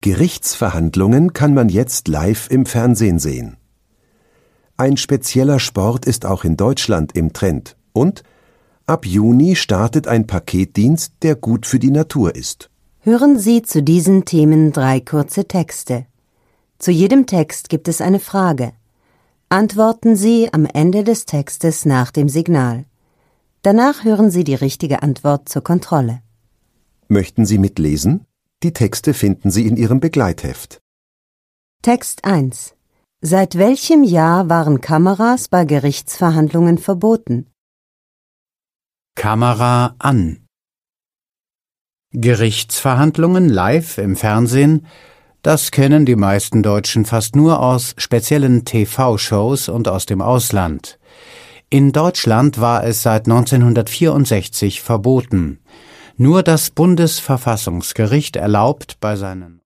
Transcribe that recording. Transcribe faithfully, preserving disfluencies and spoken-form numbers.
Gerichtsverhandlungen kann man jetzt live im Fernsehen sehen. Ein spezieller Sport ist auch in Deutschland im Trend und ab Juni startet ein Paketdienst, der gut für die Natur ist. Hören Sie zu diesen Themen drei kurze Texte. Zu jedem Text gibt es eine Frage. Antworten Sie am Ende des Textes nach dem Signal. Danach hören Sie die richtige Antwort zur Kontrolle. Möchten Sie mitlesen? Die Texte finden Sie in Ihrem Begleitheft. Text eins. Seit welchem Jahr waren Kameras bei Gerichtsverhandlungen verboten? Kamera an. Gerichtsverhandlungen live im Fernsehen, das kennen die meisten Deutschen fast nur aus speziellen T V-Shows und aus dem Ausland. In Deutschland war es seit neunzehnhundertvierundsechzig verboten. Nur das Bundesverfassungsgericht erlaubt bei seinen